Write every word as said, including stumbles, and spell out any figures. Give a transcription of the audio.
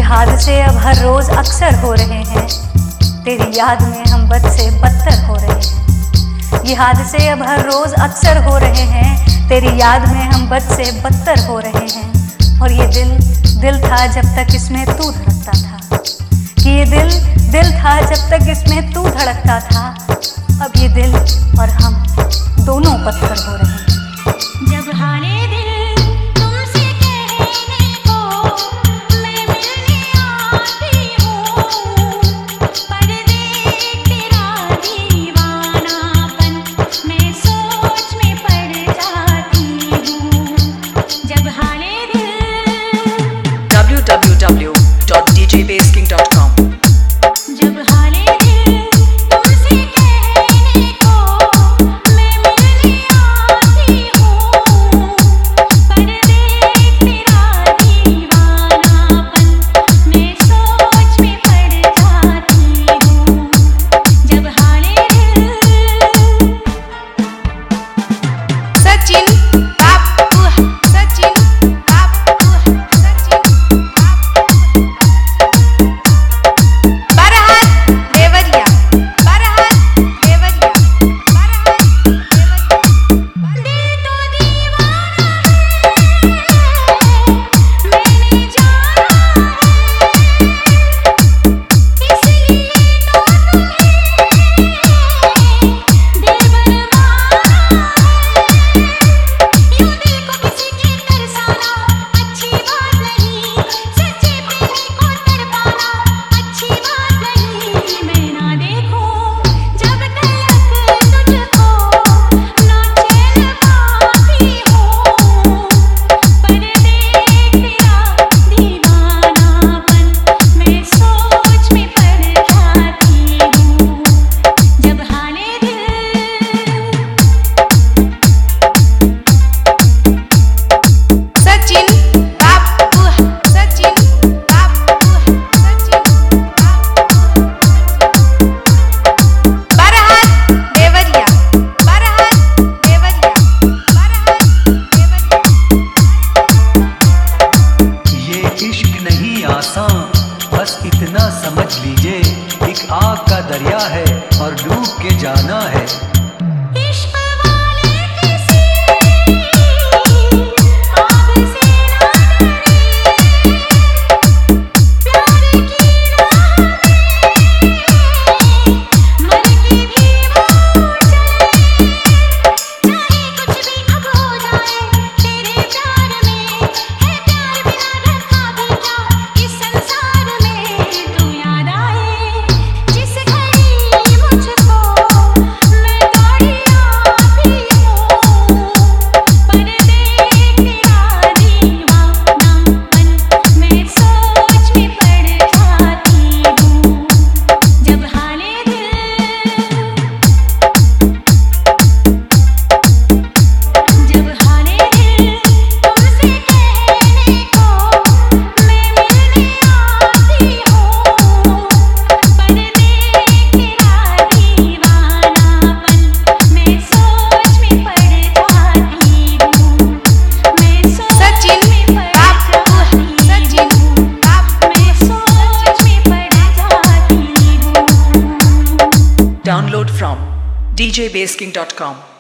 हादसे अब हर रोज अक्सर हो रहे हैं, तेरी याद में हम बद से बदतर हो रहे हैं। ये हादसे अब हर रोज अक्सर हो रहे हैं, तेरी याद में हम बद से बदतर हो रहे हैं। और ये दिल दिल था जब तक इसमें तू धड़कता था, कि ये दिल दिल था जब तक इसमें तू धड़कता था। अब ये दिल और हम दोनों पत्थर हो रहे हैं। जब हाले दिल तुमसे कहने को मैं मिलने आती हूँ, पर देख तेरा दीवानापन मैं सोच में पड़ जाती हूँ। जब हाले दिल w w w dot d j bass king dot com जब हाले दिल तुमसे कहने को मैं मिलने आती हूँ, पर देख तेरा दीवानापन मैं सोच में पड़ जाती हूँ। जब हाले दिल सचिन बापू सचिन बापू सचिन बापू बरहत देवरिया बरहत देवरिया बरहत देवरिया दिल तो दीवाना है, मैंने जाना है, इसलिए तो तुम्हें दिल बरमाना है। यूं दिल को किसी के तरसाना अच्छी बात नहीं, सच्चे प्रेमी को तड़पाना अच्छी बात नहीं। मैं ना देखूं जब तक तुझको ना चैन पाती हूँ, पर देख तेरा दीवानापन मैं सोच में पड़ जाती हूँ। जब हाले दिल सचिन बापू सचिन बापू सचिन बापू बरहत देवरिया बरहत देवरिया बरहत देवरिया ये इश्क नहीं आसान, बस इतना समझ लीजिए, एक आग का दरिया है और डूब के जाना है। इश्क वाले किसी आग से ना डरे, प्यार की राह में मर के भी वो चले। चाहे कुछ भी अब हो जाए तेरे प्यार में, है प्यार बिना रखा भी क्या इस संसार में। तू याद आए जिस घड़ी मुझको मैं दौड़ी आती हूँ, पर देख तेरा दीवानापन मैं सोच में पड़ जाती हूँ। जब हाले दिल जब हाले दिल तुमसे कहने को मैं मिलने आती हूँ, पर देख तेरा दीवानापन मैं सोच में पड़ जाती हूँ। मैं सोच सचिन में पड़ बापू जाती सचिन हूँ। बापू मैं सोच में पड़ जाती हूँ। download from d j bass king dot com